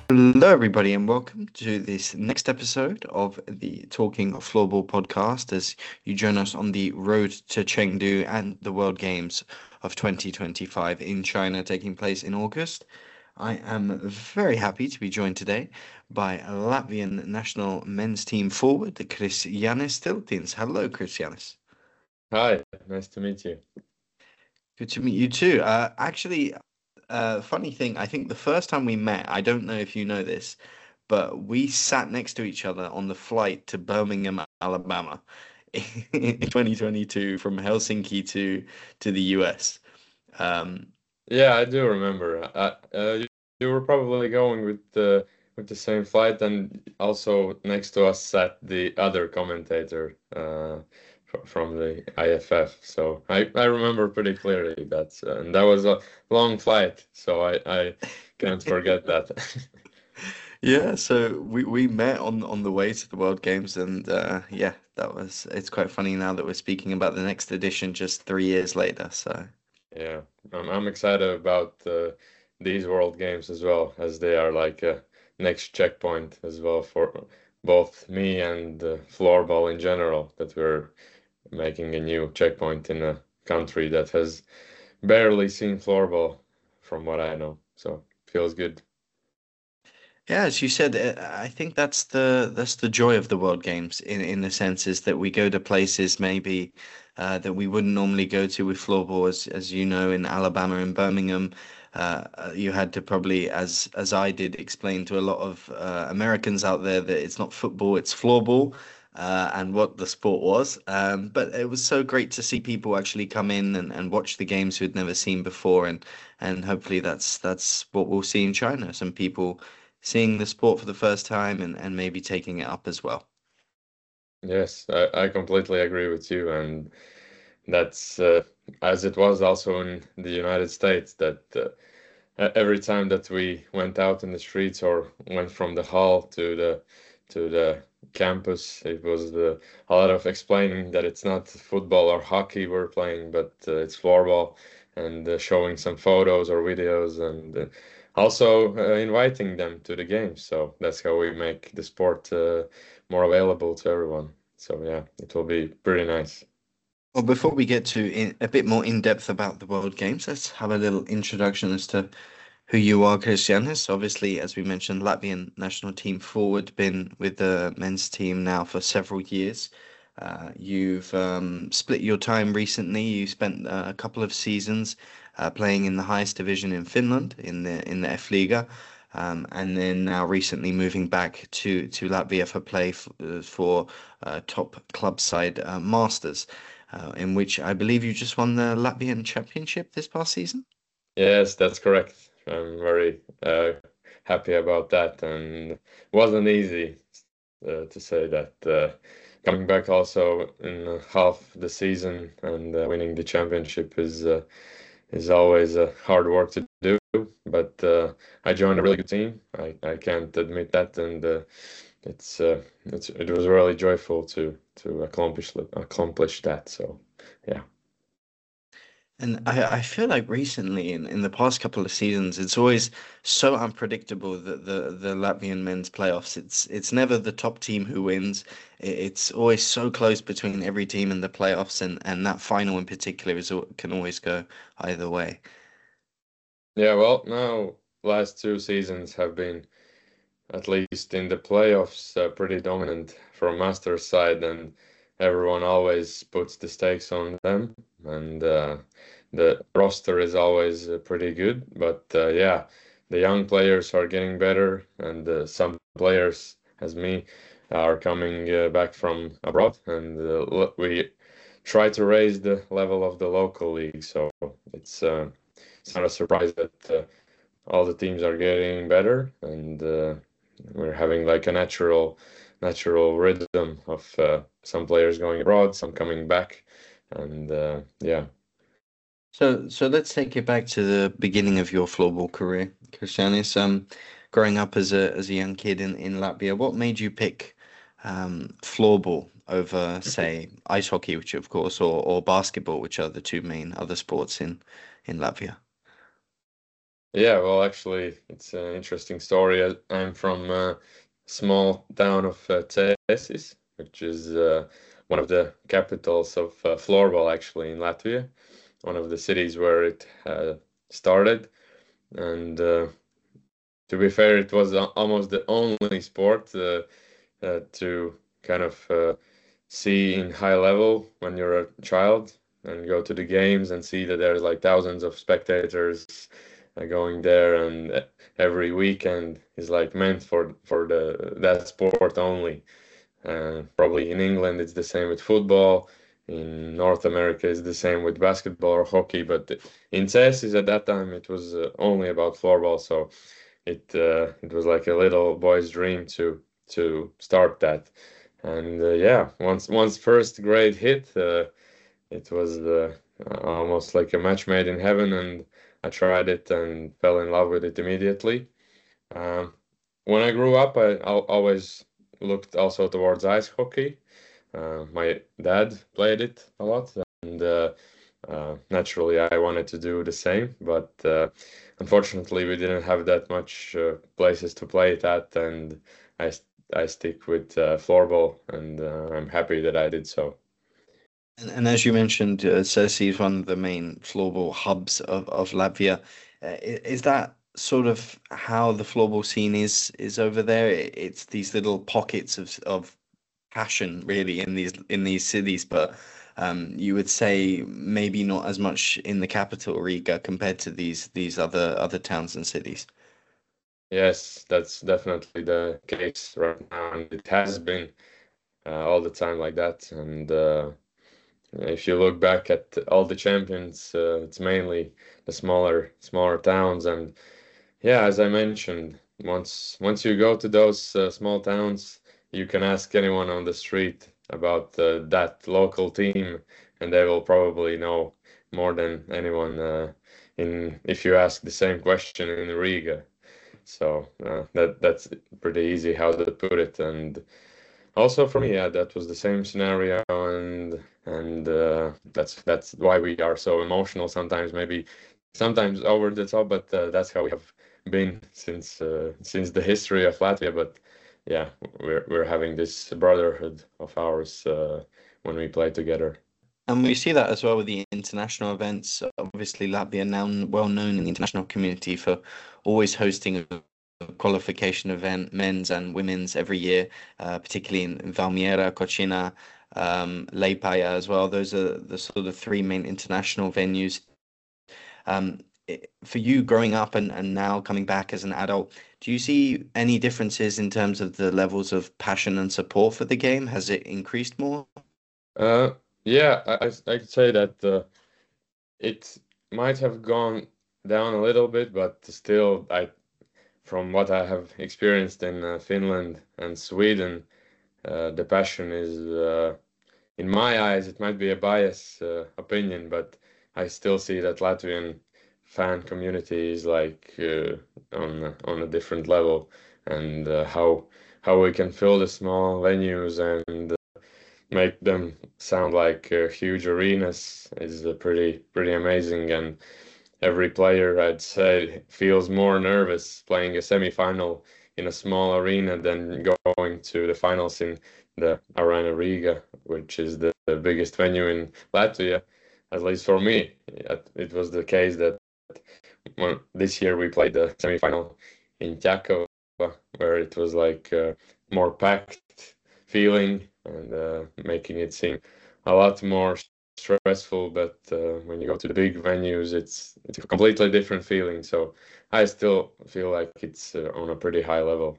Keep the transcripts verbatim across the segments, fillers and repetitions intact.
Hello, everybody, and welcome to this next episode of the Talking Floorball podcast as you join us on the road to Chengdu and the World Games of twenty twenty-five in China taking place in August. I am very happy to be joined today by Latvian national men's team forward, Kristianis Tiltins. Hello, Kristianis. Hi, nice to meet you. Good to meet you too. Uh, actually, uh, funny thing, I think the first time we met, I don't know if you know this, but we sat next to each other on the flight to Birmingham, Alabama in twenty twenty-two from Helsinki to to the U S. Um, Yeah, I do remember. Uh, uh, you, you were probably going with the with the same flight, and also next to us sat the other commentator uh, fr from the I F F. So I I remember pretty clearly that, uh, and that was a long flight, so I I can't forget that. yeah, so we, we met on on the way to the World Games, and uh, yeah, that was it's quite funny now that we're speaking about the next edition just three years later. So. Yeah, I'm I'm excited about uh, these World Games as well, as they are like a next checkpoint as well for both me and uh, floorball in general, that we're making a new checkpoint in a country that has barely seen floorball from what I know. So feels good. Yeah, as you said, uh, I think that's the that's the joy of the World Games in in the sense is that we go to places maybe uh, that we wouldn't normally go to with floorball, as as you know, in Alabama and Birmingham. Uh, uh, you had to probably, as as I did, explain to a lot of uh, Americans out there that it's not football, it's floorball, uh, and what the sport was. Um, but it was so great to see people actually come in and, and watch the games who'd never seen before, and and hopefully that's that's what we'll see in China. Some people seeing the sport for the first time and, and maybe taking it up as well. Yes, I, I completely agree with you, and that's uh, as it was also in the United States that. Uh, e- every time that we went out in the streets or went from the hall to the to the campus, it was the, a lot of explaining that it's not football or hockey we're playing, but uh, it's floorball, and uh, showing some photos or videos, and uh, also uh, inviting them to the games. So that's how we make the sport uh, more available to everyone. So yeah, it will be pretty nice. Well, before we get to in, a bit more in depth about the World Games, let's have a little introduction as to who you are, Christianis. Obviously, as we mentioned, Latvian national team forward, been with the men's team now for several years. Uh, you've um, split your time recently. You spent uh, a couple of seasons uh, playing in the highest division in Finland, in the in the F Liga, um, and then now recently moving back to to Latvia for play f uh, for uh, top club side uh, Masters, uh, in which I believe you just won the Latvian championship this past season. Yes, that's correct. I'm very uh, happy about that, and wasn't easy uh, to say that. Uh, coming back also in uh, half the season and uh, winning the championship is uh, is always uh, hard work to do. But uh, I joined a really good team. I, I can't admit that, and uh, it's uh, it's it was really joyful to to accomplish accomplish that. So yeah. And I, I feel like recently, in, in the past couple of seasons, it's always so unpredictable that the, the Latvian men's playoffs. It's it's never the top team who wins. It, it's always so close between every team in the playoffs, and, and that final in particular is al- can always go either way. Yeah, well, now last two seasons have been, at least in the playoffs, uh, pretty dominant from Masters side, and everyone always puts the stakes on them, and uh, the roster is always uh, pretty good. But uh, yeah, the young players are getting better, and uh, some players, as me, are coming uh, back from abroad, and uh, l- we try to raise the level of the local league. So it's uh, it's not a surprise that uh, all the teams are getting better, and uh, we're having like a natural natural rhythm of uh, some players going abroad, some coming back, and uh, yeah. So so let's take it back to the beginning of your floorball career, Christianis. Um, growing up as a as a young kid in, in Latvia, what made you pick um, floorball over, say, ice hockey, which of course, or, or basketball, which are the two main other sports in in Latvia? Yeah, well, actually, it's an interesting story. I- I'm from a small town of uh, Cēsis, which is uh, one of the capitals of uh, floorball, actually, in Latvia, one of the cities where it uh, started. And uh, to be fair, it was a- almost the only sport uh, uh, to kind of uh, see in high level when you're a child and go to the games and see that there's like thousands of spectators uh, going there, and uh, every weekend is like meant for for the that sport only. Uh, probably in England it's the same with football. In North America it's the same with basketball or hockey, but in Cesis at that time it was uh, only about floorball. So it uh, it was like a little boy's dream to to start that. And uh, yeah, once once first grade hit, uh, it was uh, almost like a match made in heaven, and I tried it and fell in love with it immediately. Um, when I grew up, I al always looked also towards ice hockey. Uh, my dad played it a lot, and uh, uh, naturally I wanted to do the same, but uh, unfortunately we didn't have that much uh, places to play it at, and I I stick with uh, floorball, and uh, I'm happy that I did so. And, and as you mentioned, uh, Cersei is one of the main floorball hubs of, of Latvia. Uh, i- is that sort of how the floorball scene is is over there? I- It's these little pockets of of passion, really, in these in these cities, but um, you would say maybe not as much in the capital, Riga, compared to these these other other towns and cities. Yes, that's definitely the case right now, and it has been uh, all the time like that. And uh, if you look back at all the champions, uh, it's mainly the smaller smaller towns. And yeah, as I mentioned, once once you go to those uh, small towns, you can ask anyone on the street about uh, that local team, and they will probably know more than anyone uh, in if you ask the same question in Riga. So uh, that that's pretty easy how to put it. And also for me, yeah, that was the same scenario, and and uh, that's that's why we are so emotional sometimes, maybe sometimes over the top, but uh, that's how we have been since uh, since the history of Latvia. But yeah, we're we're having this brotherhood of ours uh, when we play together. And we see that as well with the international events. Obviously, Latvia now well known in the international community for always hosting a qualification event, men's and women's, every year, uh, particularly in, in Valmiera, Cocina, um, Liepāja as well. Those are the sort of three main international venues. Um, i- for you growing up and, and now coming back as an adult, do you see any differences in terms of the levels of passion and support for the game? Has it increased more? Uh, yeah, I I I could say that uh, it might have gone down a little bit, but still, I from what I have experienced in uh, Finland and Sweden, uh, the passion is, uh, in my eyes, it might be a biased uh, opinion, but I still see that Latvian fan community is like uh, on a- on a different level, and uh, how how we can fill the small venues and make them sound like uh, huge arenas is uh, pretty pretty amazing. And every player, I'd say, feels more nervous playing a semi-final in a small arena than going to the finals in the Arena Riga, which is the, the biggest venue in Latvia. At least for me, it, it was the case that when, this year we played the semi-final in Čakova, where it was like uh, more packed feeling, and uh, making it seem a lot more stressful. But uh, when you go to the big venues, it's it's a completely different feeling. So I still feel like it's uh, on a pretty high level.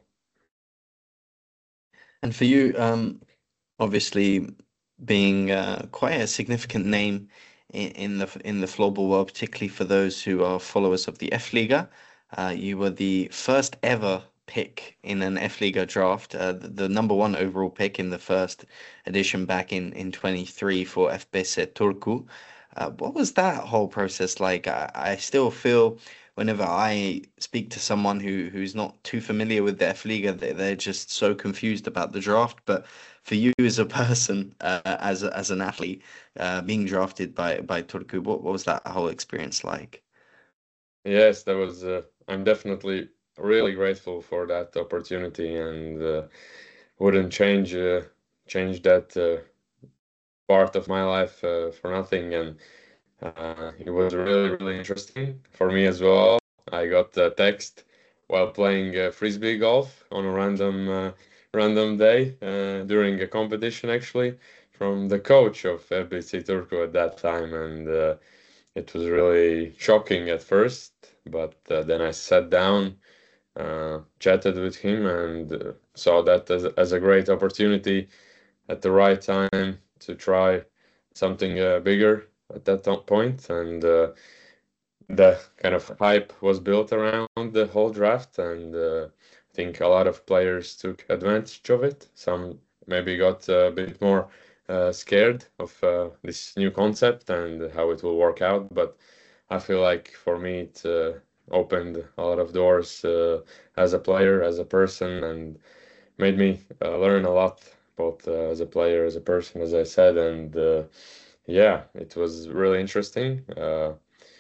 And for you, um, obviously being uh, quite a significant name in, in the in the floorball world, particularly for those who are followers of the F Liga. Uh, you were the first ever pick in an F Liga draft, uh, the, the number one overall pick in the first edition back in in twenty-three for F B S Turku. Uh, what was that whole process like? I, I still feel whenever I speak to someone who who's not too familiar with the F Liga, they, they're just so confused about the draft. But for you as a person, uh, as a, as an athlete, uh, being drafted by by Turku, what, what was that whole experience like? yes, that was. Uh, I'm definitely really grateful for that opportunity, and uh, wouldn't change uh, change that uh, part of my life uh, for nothing. And uh, it was really really interesting for me as well. I got a text while playing uh, frisbee golf on a random uh, random day uh, during a competition actually from the coach of F B C Turku at that time, and uh, it was really shocking at first, but uh, then I sat down, uh, chatted with him, and uh, saw that as, as a great opportunity at the right time to try something uh, bigger at that to- point. And uh, the kind of hype was built around the whole draft, and uh, I think a lot of players took advantage of it. Some maybe got a bit more uh, scared of uh, this new concept and how it will work out, but I feel like for me it uh, opened a lot of doors uh, as a player, as a person, and made me uh, learn a lot, both uh, as a player, as a person, as I said, and uh, yeah, it was really interesting. Uh,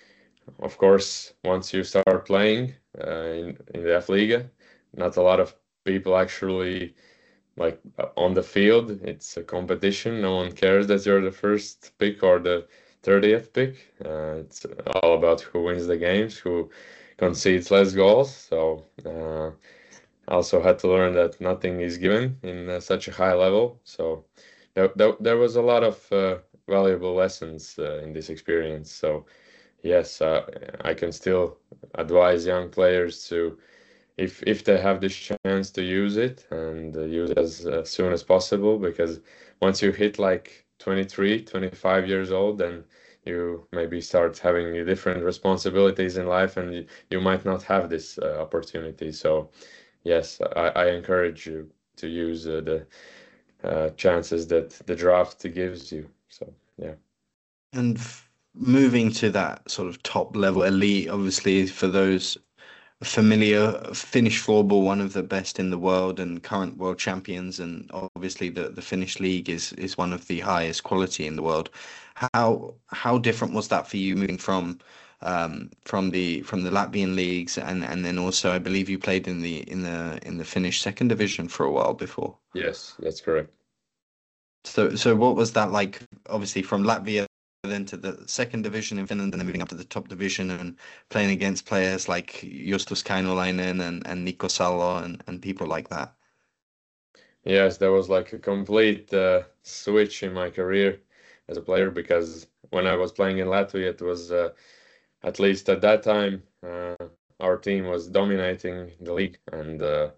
of course, once you start playing uh, in in the F Liga, not a lot of people actually like uh, on the field. It's a competition. No one cares that you're the first pick or the thirtieth pick. Uh, it's all about who wins the games, who concedes less goals. So uh, I also had to learn that nothing is given in uh, such a high level. So there, there, there was a lot of uh, valuable lessons uh, in this experience. So yes, uh, I can still advise young players to, if if they have this chance, to use it and uh, use it as uh, soon as possible, because once you hit like twenty-three, twenty-five years old, then you maybe start having different responsibilities in life, and you, you might not have this uh, opportunity. So yes, I, I encourage you to use uh, the uh, chances that the draft gives you. So yeah. And f- moving to that sort of top level elite, obviously for those familiar, Finnish floorball, one of the best in the world and current world champions, and obviously the the Finnish league is is one of the highest quality in the world. How how different was that for you moving from um, from the from the Latvian leagues, and and then also I believe you played in the in the in the Finnish second division for a while before. Yes, that's correct. So so what was that like? Obviously from Latvia then to the second division in Finland, and then moving up to the top division and playing against players like Justus Kainulainen and and Nico Salo and and people like that. Yes, there was like a complete uh, switch in my career as a player, because when I was playing in Latvia, it was uh, at least at that time uh, our team was dominating the league, and uh,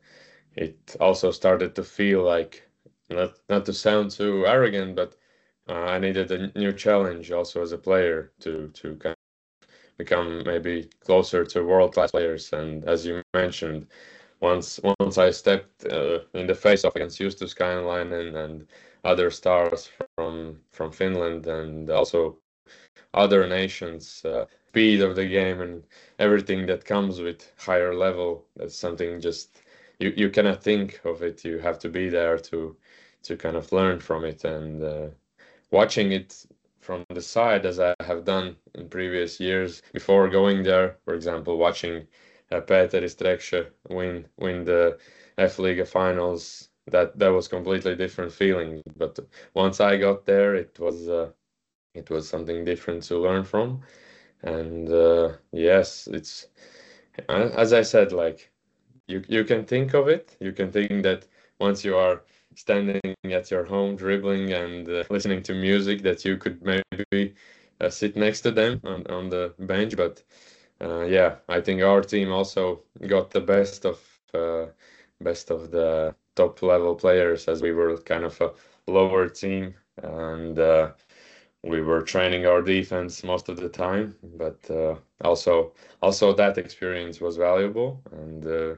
it also started to feel like, not not to sound too arrogant, but uh, I needed a new challenge also as a player to to kind of become maybe closer to world class players. And as you mentioned, once once I stepped uh, in the face off against Justus Kainulainen and other stars from from Finland, and also other nations, uh, speed of the game and everything that comes with higher level, that's something just you you cannot think of it. You have to be there to to kind of learn from it, and uh, watching it from the side, as I have done in previous years before going there. For example, watching uh, Peter Streksche win win the F Liga finals. That that was completely different feeling. But once I got there, it was uh, it was something different to learn from. And uh, yes, it's uh, as I said, like you you can think of it. You can think that once you are standing at your home dribbling and uh, listening to music, that you could maybe uh, sit next to them on, on the bench. But uh, yeah, I think our team also got the best of uh, best of the top level players, as we were kind of a lower team, and uh, we were training our defense most of the time. But uh, also also that experience was valuable, and uh,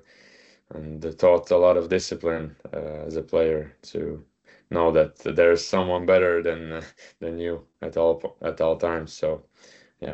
and taught a lot of discipline uh, as a player, to know that there's someone better than uh, than you at all po- at all times. So yeah.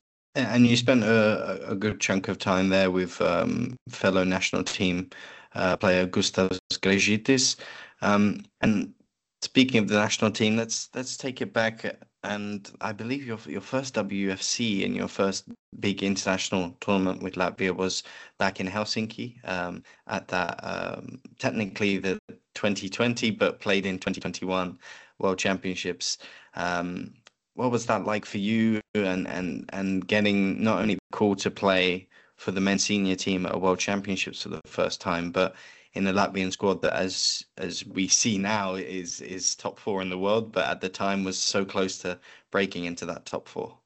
And you spent a, a good chunk of time there with um, fellow national team uh, player Gustavs Grzežitis. Um, and speaking of the national team, let's let's take it back And I believe your your first W F C and your first big international tournament with Latvia was back in Helsinki, um, at that, um, technically the twenty twenty, but played in twenty twenty-one World Championships. Um, what was that like for you, and and and getting not only called to play for the men's senior team at a World Championships for the first time, but in the Latvian squad that, as as we see now, is is top four in the world, but at the time was so close to breaking into that top four.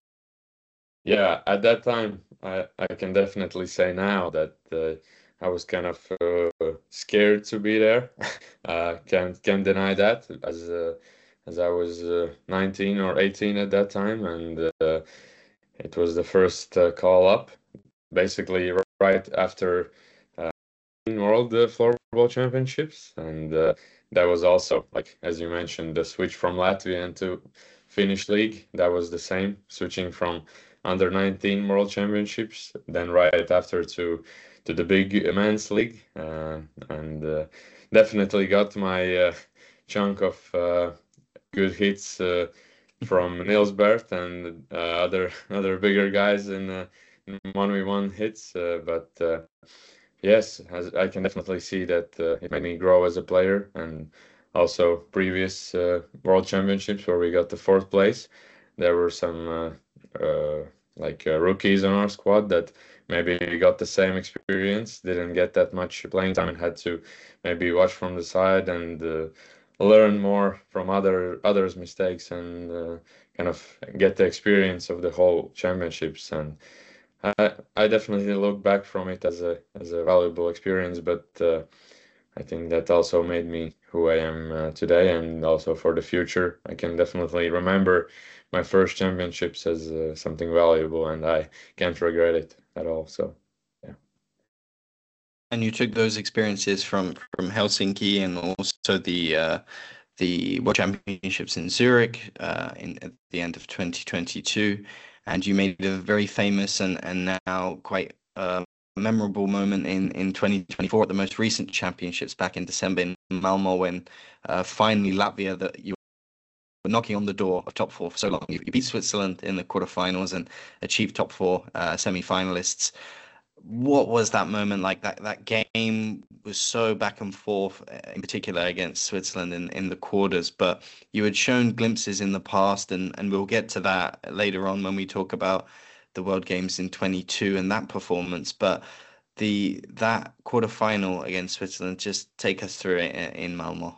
Yeah, at that time, I, I can definitely say now that uh, I was kind of uh, scared to be there. Uh, can't can't deny that, as uh, as I was uh, nineteen or eighteen at that time, and uh, it was the first uh, call up, basically right after uh, World uh, Floorball Championships, and uh, that was also, like as you mentioned, the switch from Latvian to Finnish league. That was the same, switching from under nineteen World Championships, then right after to to the big men's league, uh, and uh, definitely got my uh, chunk of uh, good hits uh, from Niels Bert and uh, other other bigger guys in, uh, in one v one hits, uh, but. Uh, Yes, as I can definitely see that uh, it made me grow as a player, and also previous uh, World Championships where we got the fourth place. There were some uh, uh, like uh, rookies on our squad that maybe got the same experience, didn't get that much playing time, and had to maybe watch from the side and uh, learn more from other others' mistakes, and uh, kind of get the experience of the whole championships. And I I definitely look back from it as a as a valuable experience, but uh, I think that also made me who I am uh, today, and also for the future. I can definitely remember my first championships as uh, something valuable, and I can't regret it at all. So, yeah. And you took those experiences from from Helsinki and also the uh, the World Championships in Zurich, uh, in at the end of twenty twenty-two, and you made a very famous and and now quite uh, memorable moment in in twenty twenty-four at the most recent championships back in December in Malmo, when uh, finally Latvia, that you were knocking on the door of top four for so long. You, you beat Switzerland in the quarterfinals and achieved top four, uh, semi-finalists. What was that moment like? That that game was so back and forth, uh, in particular against Switzerland in, in the quarters. But you had shown glimpses in the past, and, and we'll get to that later on when we talk about the World Games in twenty-two and that performance. But the that quarterfinal against Switzerland, just take us through it in, in Malmo.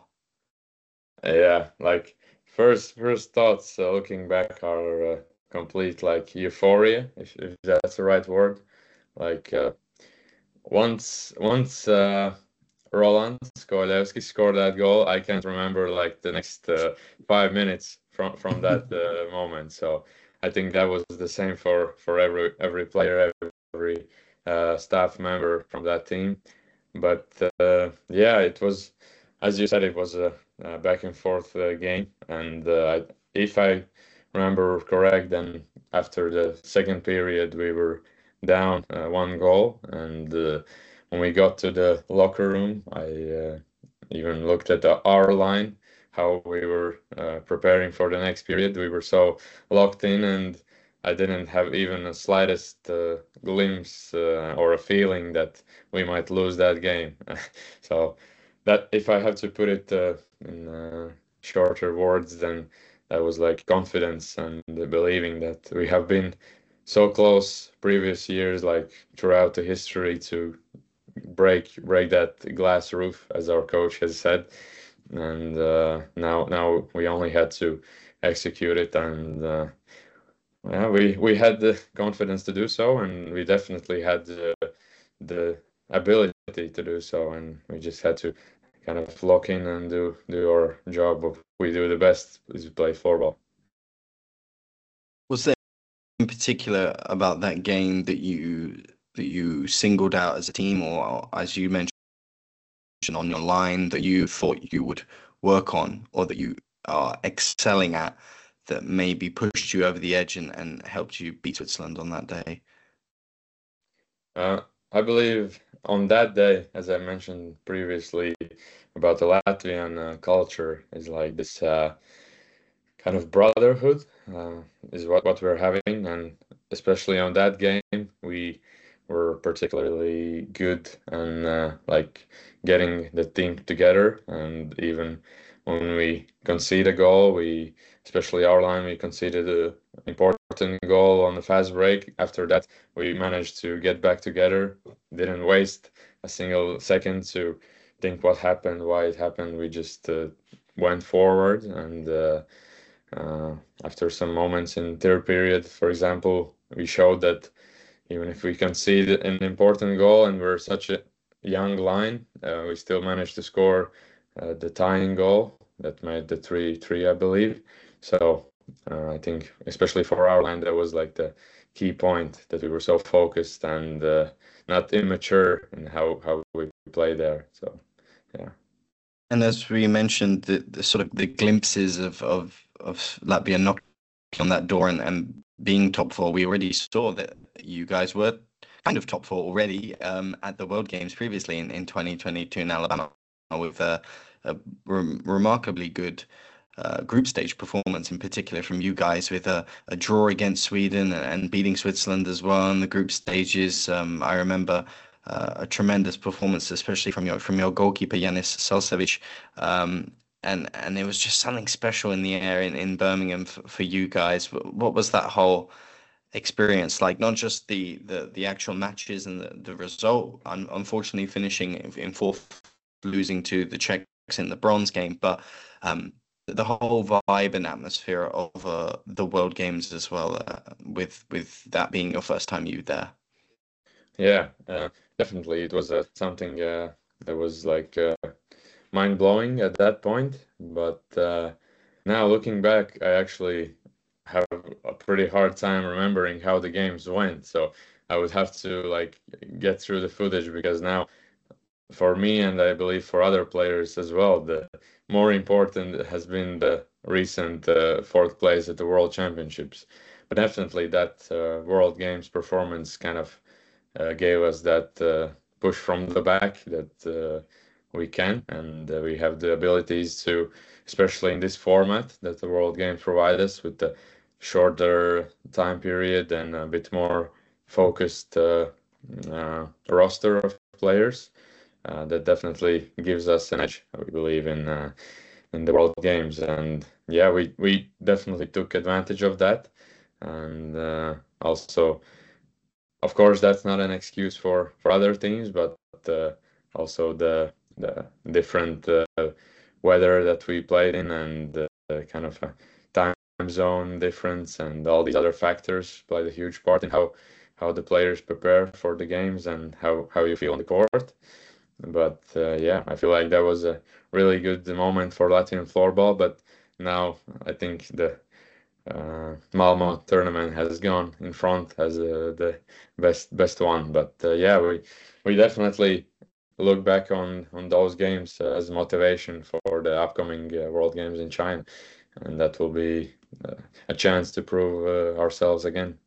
Yeah, like first first thoughts uh, looking back are uh, complete like euphoria, if if that's the right word. Like uh, once once uh, Roland Skoilevski scored that goal, I can't remember like the next uh, five minutes from from that uh, moment. So I think that was the same for for every every player, every uh, staff member from that team. But uh, yeah, it was, as you said, it was a, a back and forth uh, game, and uh, I, if I remember correct, then after the second period we were down uh, one goal, and uh, when we got to the locker room, I uh, even looked at the our line, how we were uh, preparing for the next period. We were so locked in, and I didn't have even a slightest uh, glimpse uh, or a feeling that we might lose that game. So that, if I have to put it uh, in uh, shorter words, then that was like confidence and believing that we have been so close previous years, like throughout the history, to break break that glass roof, as our coach has said. And uh, now now we only had to execute it, and uh, yeah, we we had the confidence to do so, and we definitely had the, the ability to do so, and we just had to kind of lock in and do do our job of we do the best, is play floorball. Was there in particular about that game that you that you singled out as a team, or as you mentioned on your line, that you thought you would work on, or that you are excelling at, that maybe pushed you over the edge and, and helped you beat Switzerland on that day? Uh, I believe on that day, as I mentioned previously about the Latvian uh, culture, is like this. Uh, kind of brotherhood uh, is what, what we're having. And especially on that game, we were particularly good and uh, like getting the team together. And even when we concede a goal, we, especially our line, we conceded a important goal on the fast break. After that, we managed to get back together, didn't waste a single second to think what happened, why it happened. We just uh, went forward and uh, uh, after some moments in third period, for example, we showed that even if we concede an important goal and we're such a young line, uh, we still managed to score uh, the tying goal that made the three three, I believe. So uh, I think especially for our line, that was like the key point that we were so focused and uh, not immature in how how we play there. So yeah. And as we mentioned, the, the sort of the glimpses of of of Latvia knocking on that door and, and being top four, we already saw that you guys were kind of top four already um, at the World Games previously in, in twenty twenty-two in Alabama with a, a rem remarkably good uh, group stage performance, in particular from you guys, with a, a draw against Sweden and beating Switzerland as well in the group stages. Um, I remember uh, a tremendous performance, especially from your from your goalkeeper Yanis Salcevic. Um, and and it was just something special in the air in, in Birmingham for, for you guys. What was that whole experience like? Not just the the, the actual matches and the, the result, un unfortunately finishing in, in fourth, losing to the Czechs in the bronze game, but um, the whole vibe and atmosphere of uh, the World Games as well, uh, with with that being your first time you there. Yeah, uh, definitely. It was uh, something uh, that was like uh, mind blowing at that point. But uh, now looking back, I actually have a pretty hard time remembering how the games went. So I would have to like get through the footage because now for me and I believe for other players as well, the more important has been the recent uh, fourth place at the World Championships. But definitely that uh, World Games performance kind of uh, gave us that uh, push from the back that uh, we can and uh, we have the abilities to, especially in this format that the World Games provide us with the shorter time period and a bit more focused uh, uh, roster of players. Uh, that definitely gives us an edge, we believe, in uh, in the World Games, and yeah, we we definitely took advantage of that, and uh, also of course, that's not an excuse for for other teams, but uh, also the the different uh, weather that we played in and uh, kind of a time zone difference and all these other factors played a huge part in how how the players prepare for the games and how how you feel on the court. But uh, yeah, I feel like that was a really good moment for Latvian floorball. But now I think the uh, Malmo tournament has gone in front as uh, the best best one. But uh, yeah, we we definitely look back on on those games uh, as motivation for the upcoming uh, World Games in China, and that will be uh, a chance to prove uh, ourselves again.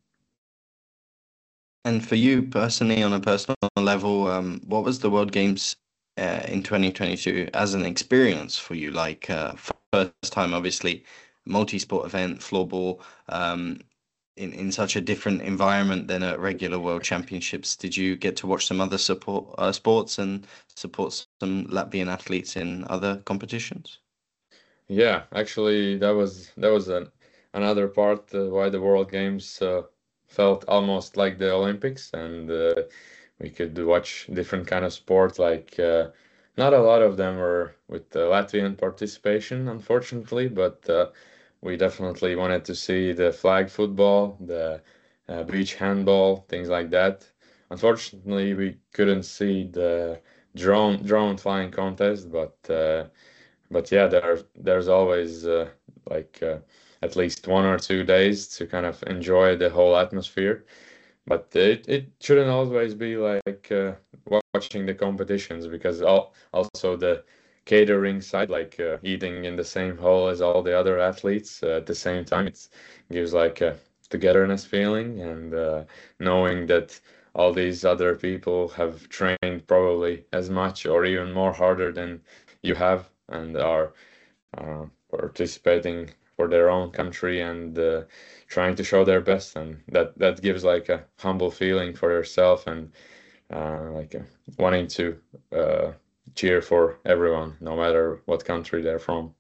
And for you personally, on a personal level, um, what was the World Games uh, in twenty twenty-two as an experience for you? Like uh, first time, obviously, multi-sport event, floorball, um, in in such a different environment than at regular World Championships. Did you get to watch some other support uh, sports and support some Latvian athletes in other competitions? Yeah, actually, that was that was an, another part uh, why the World Games uh, felt almost like the Olympics, and uh, we could watch different kind of sport. Like uh, not a lot of them were with the Latvian participation, unfortunately, but uh, we definitely wanted to see the flag football, the uh, beach handball, things like that. Unfortunately, we couldn't see the drone drone flying contest, but. Uh, but yeah, there there's always uh, like uh, at least one or two days to kind of enjoy the whole atmosphere. But it, it shouldn't always be like uh, watching the competitions because al also the catering side, like uh, eating in the same hall as all the other athletes uh, at the same time, it gives like a togetherness feeling and uh, knowing that all these other people have trained probably as much or even more harder than you have and are uh, participating for their own country and uh, trying to show their best, and that that gives like a humble feeling for yourself and uh, like uh, wanting to uh, cheer for everyone, no matter what country they're from.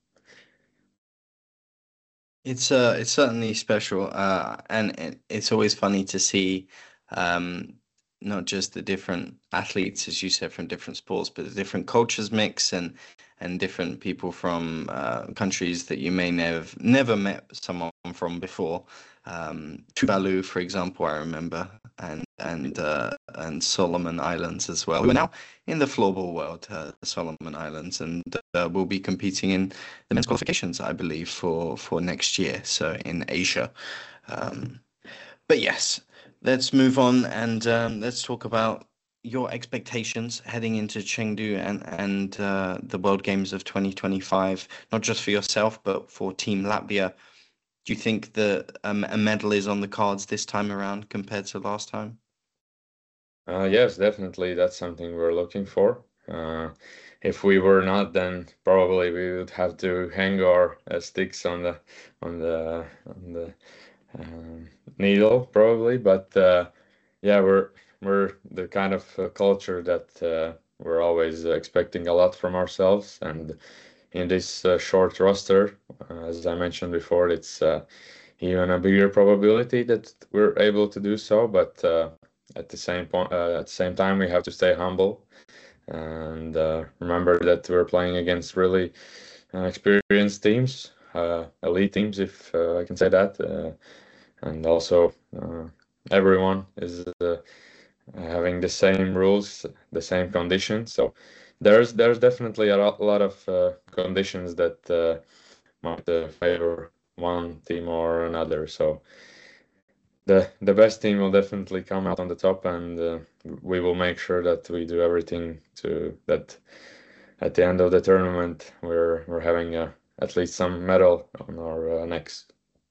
It's uh, it's certainly special, uh, and it, it's always funny to see, um, not just the different athletes, as you said, from different sports, but the different cultures mix and and different people from uh, countries that you may never never met someone from before. Um, Tuvalu, for example, I remember, and and uh, and Solomon Islands as well. We're now in the floorball world, uh, the Solomon Islands, and uh, we'll be competing in the men's qualifications, I believe, for for next year. So in Asia. Um, but yes, let's move on and um, let's talk about your expectations heading into Chengdu and and uh, the World Games of twenty twenty-five, not just for yourself, but for Team Latvia. Do you think that um, a medal is on the cards this time around compared to last time? Uh, yes, definitely. That's something we're looking for. Uh, if we were not, then probably we would have to hang our uh, sticks on the on the on the um, needle, probably. But uh, yeah, we're we're the kind of uh, culture that uh, we're always expecting a lot from ourselves, and in this uh, short roster, uh, as I mentioned before, it's uh, even a bigger probability that we're able to do so. But uh, at the same point, uh, at the same time, we have to stay humble and uh, remember that we're playing against really uh, experienced teams, uh, elite teams, if uh, I can say that, uh, and also uh, everyone is uh, having the same rules, the same conditions. So there's there's definitely a lot, lot of uh, conditions that uh, might uh, favor one team or another. So the the best team will definitely come out on the top, and uh, we will make sure that we do everything to that at the end of the tournament we're we're having a, at least some medal on our uh, necks.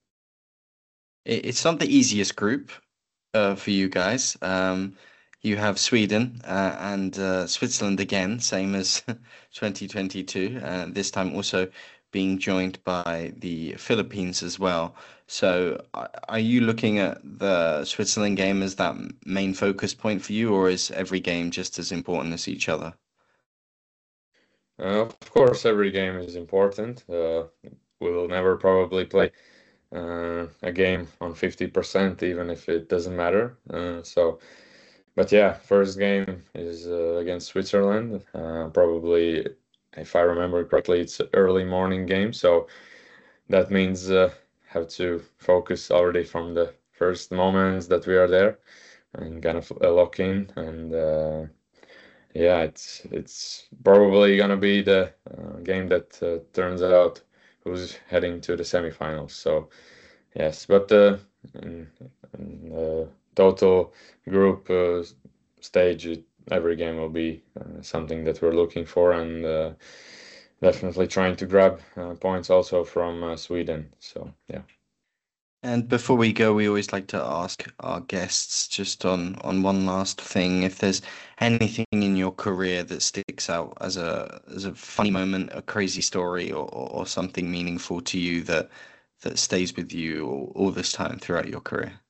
It, it's not the easiest group uh, for you guys. Um, you have Sweden uh, and uh, Switzerland again, same as twenty twenty-two. Uh, this time also being joined by the Philippines as well. So, a- are you looking at the Switzerland game as that m- main focus point for you, or is every game just as important as each other? Uh, of course, every game is important. Uh, we will never probably play uh, a game on fifty percent, even if it doesn't matter. Uh, so, but yeah, first game is uh, against Switzerland. Uh, probably, if I remember correctly, it's an early morning game. So that means uh, have to focus already from the first moments that we are there and kind of uh, lock in and. Uh, yeah, it's it's probably gonna be the uh, game that uh, turns out who's heading to the semifinals. So yes, but uh, in, in uh, total group uh, stage, it, every game will be uh, something that we're looking for, and uh, definitely trying to grab uh, points also from uh, Sweden. So yeah. And before we go, we always like to ask our guests just on on one last thing, if there's anything in your career that sticks out as a as a funny moment, a crazy story, or or or something meaningful to you that that stays with you all, all this time throughout your career.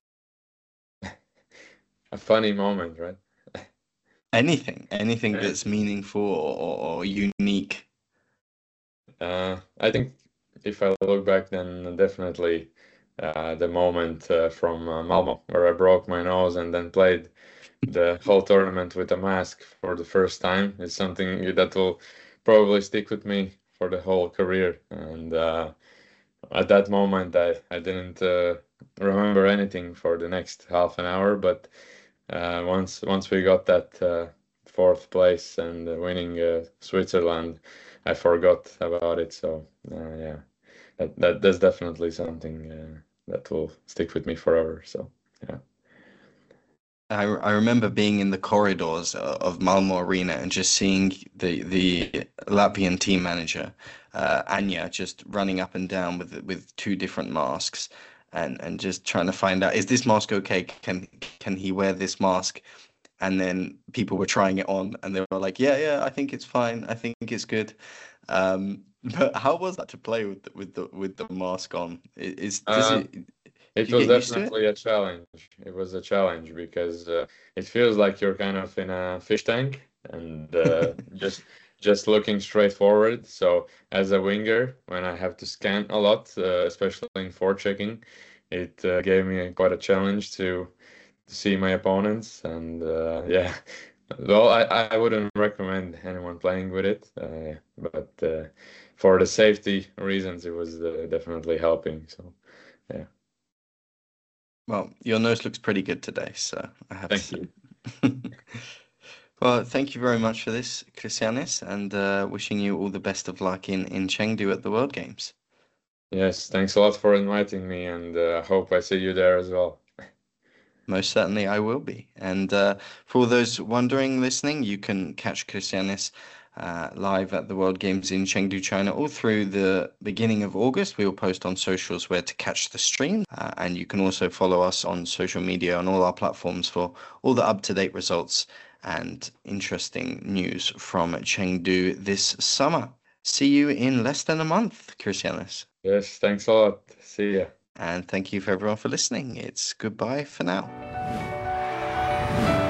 A funny moment, right? Anything, anything that's meaningful or, or, or unique. Uh, I think if I look back, then definitely uh, the moment uh, from uh, Malmo where I broke my nose and then played the whole tournament with a mask for the first time is something that will probably stick with me for the whole career. And uh, at that moment, I, I didn't uh, remember anything for the next half an hour, but uh, once once we got that uh, fourth place and uh, winning uh, Switzerland, I forgot about it. So uh, yeah, that, that that's definitely something uh, that will stick with me forever. So yeah. I, I remember being in the corridors o- of Malmo Arena and just seeing the the Latvian team manager, uh, Anya, just running up and down with with two different masks, and and just trying to find out, is this mask okay? Can can he wear this mask? and then people were trying it on, and they were like, "Yeah, yeah, I think it's fine. I think it's good." Um, but how was that to play with the, with the with the mask on? I- Is does Uh, it? Do it you was get used to it? definitely a challenge. It was a challenge because uh, it feels like you're kind of in a fish tank and uh, just just looking straight forward. So as a winger, when I have to scan a lot, uh, especially in forechecking, it uh, gave me quite a challenge to to see my opponents. And uh, yeah, well, I, I wouldn't recommend anyone playing with it, uh, but uh, for the safety reasons, it was uh, definitely helping. So yeah, Well, your nose looks pretty good today, so I have to thank say. you. Well, thank you very much for this, Christianis, and uh, wishing you all the best of luck in in Chengdu at the World Games. Yes, thanks a lot for inviting me, and uh, hope I see you there as well. Most certainly, I will be. And uh, for all those wondering, listening, you can catch Christianis uh, live at the World Games in Chengdu, China, all through the beginning of August. We will post on socials where to catch the stream. Uh, and you can also follow us on social media on all our platforms for all the up-to-date results and interesting news from Chengdu this summer. See you in less than a month, Christianis. Yes, thanks a lot. See ya. And thank you for everyone for listening. It's goodbye for now.